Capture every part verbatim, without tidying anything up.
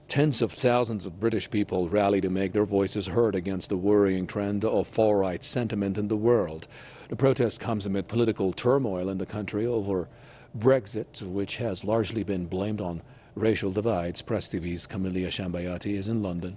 Tens of thousands of British people rally to make their voices heard against the worrying trend of far-right sentiment in the world. The protest comes amid political turmoil in the country over Brexit, which has largely been blamed on racial divides. Press T V's Camelia Shambayati is in London.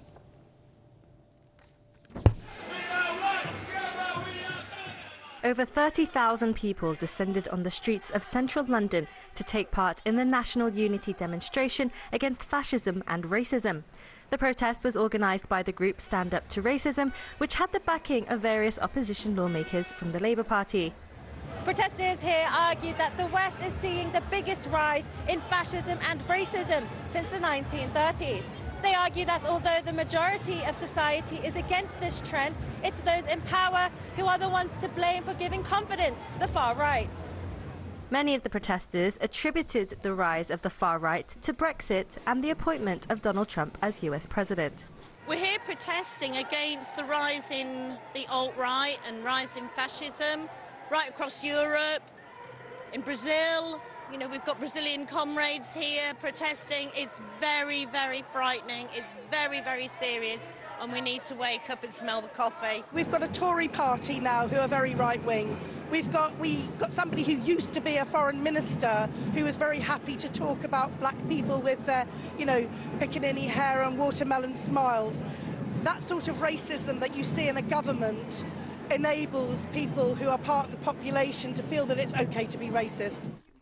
Over thirty thousand people descended on the streets of central London to take part in the National Unity demonstration against fascism and racism. The protest was organised by the group Stand Up to Racism, which had the backing of various opposition lawmakers from the Labour Party. Protesters here argued that the West is seeing the biggest rise in fascism and racism since the nineteen thirties. They argue that although the majority of society is against this trend, it's those in power who are the ones to blame for giving confidence to the far right. Many of the protesters attributed the rise of the far right to Brexit and the appointment of Donald Trump as U S president. We're here protesting against the rise in the alt-right and rise in fascism right across Europe, in Brazil. You know, we've got Brazilian comrades here protesting. It's very, very frightening. It's very, very serious, and we need to wake up and smell the coffee. We've got a Tory party now who are very right-wing. We've got, we've got somebody who used to be a foreign minister who is very happy to talk about black people with their, you know, Piccaninny hair and watermelon smiles. That sort of racism that you see in a government enables people who are part of the population to feel that it's okay to be racist.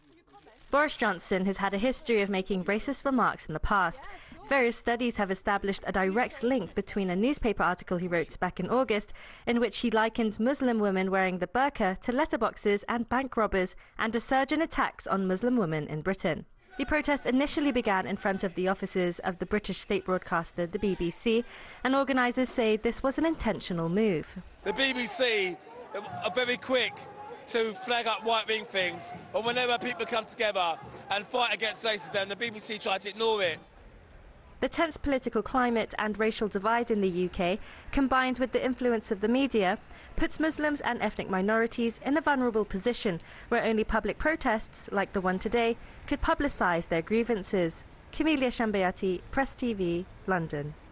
Boris Johnson has had a history of making racist remarks in the past. Various studies have established a direct link between a newspaper article he wrote back in August, in which he likened Muslim women wearing the burqa to letterboxes and bank robbers, and a surge in attacks on Muslim women in Britain. The protest initially began in front of the offices of the British state broadcaster, the B B C, and organisers say this was an intentional move. The B B C are very quick to flag up right-wing things, but whenever people come together and fight against racism, the B B C try to ignore it. The tense political climate and racial divide in the U K, combined with the influence of the media, puts Muslims and ethnic minorities in a vulnerable position where only public protests, like the one today, could publicise their grievances. Camelia Shambayati, Press T V, London.